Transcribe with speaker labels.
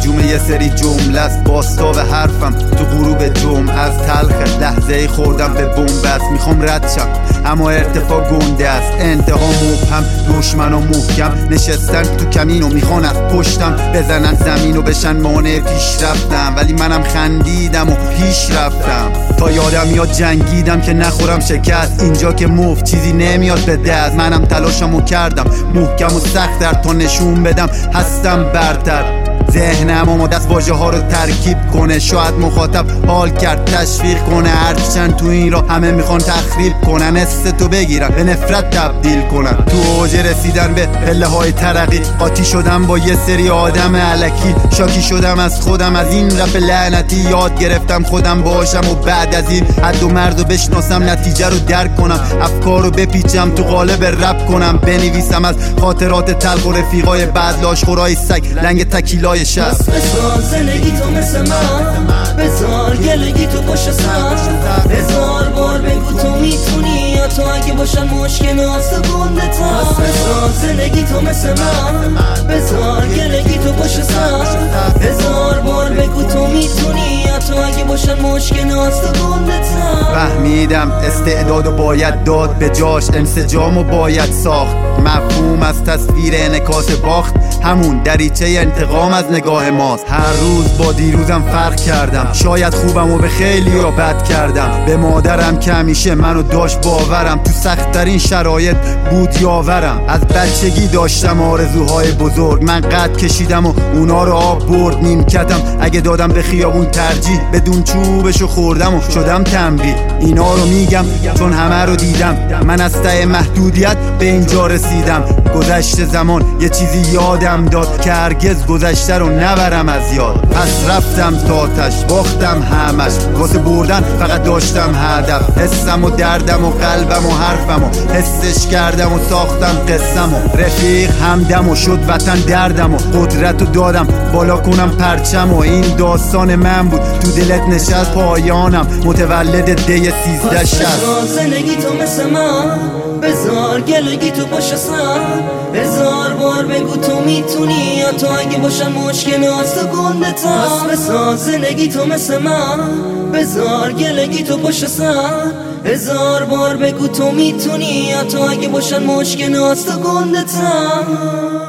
Speaker 1: هجوم یه سری جمله است، باستاب حرفم تو غروب جمعه از تلخ لحظه خوردم به بنبست. میخوام رد شم اما ارتفاع گنده است، انتها مبهم، دشمنا محکم نشستن تو کمین و میخوان از پشتم بزنن زمین و بشن مانع پیش رفتم، ولی منم خندیدم و پیش رفتم. تا یادم یاد جنگیدم که نخورم شکست، اینجا که مفت چیزی نمیاد به دست. منم تلاشمو کردم محکم و سخت‌تر تا نشون بدم هستم برتر. ذهنم و دست واژه ها رو ترکیب کنه، شاید مخاطب حال کرد تشویق کنه. هرچند تو این را همه میخوان تخریب کنن، حس تو بگیرن به نفرت تبدیل کنن. تو اوج رسیدن به پله های ترقی قاطی شدم با یه سری آدم الکی، شاکی شدم از خودم، از این رپ لعنتی یاد گرفتم خودم باشم و بعد از این حد و مرد رو بشناسم، نتیجه رو درک کنم، افکار رو بپیچم تو قالب رپ کنم، بنویسم از خاطرات تلخ و رفیقای بعد لاشخورای سگ لنگ تکیلای شب.
Speaker 2: بساز زندگی تو مثل من، بذار گلگی تو پشت سر، هزار بار بگو تو میتونی یا تو اگه باشن مشکلات گنده تر. بساز زندگی تو مثل من، بذار گلگی تو پشت سر، هزار بار بگو تو میتونی یا تو اگه باشن مشکلات گنده تر.
Speaker 1: فهمیدم استعدادو باید داد به جاش، انسجامو باید ساخت، مفهوم از تصویر انعکاس باخت، همون دریچه انتقام از نگاه ماست. هر روز با دیروزم فرق کردم، شاید خوبم و به خیلی یا بد کردم. به مادرم که همیشه منو داشت باورم، تو سخت‌ترین شرایط بود یاورم. از بچگی داشتم آرزوهای بزرگ، من قد کشیدم و اونا رو آب برد نیمکتم. اگه دادم به خیابون ترجیح، بدون چوبشو خوردم و شدم تنبیه. اینا رو میگم چون همه رو دیدم، من از ته محدودیت به اینجا رسیدم. گذشت زمان یه چیزی یادم داد که هرگز گذشته رو نبرم از یاد. پس رفتم تا آتش، باختم همش، واسه بردن فقط داشتم هدف. حسم و دردم و قلبم و حرفم و حسش کردم و ساختم قسم و رفیق همدم و شد وطن دردم و قدرت رو دادم بالا کنم پرچم و این داستان من بود تو دلت نشست پایانم متولد دی 1360.
Speaker 2: زندگی تو مثل من، بذار گلگی تو پشت سر، هزار بار بگو تو میتونی یا تو اگه باشن مشکلات گنده تر. بساز زندگی تو مثل من، بذار گلگی تو پشت سر، هزار بار بگو تو میتونی یا تو اگه باشن مشکلات گنده تر.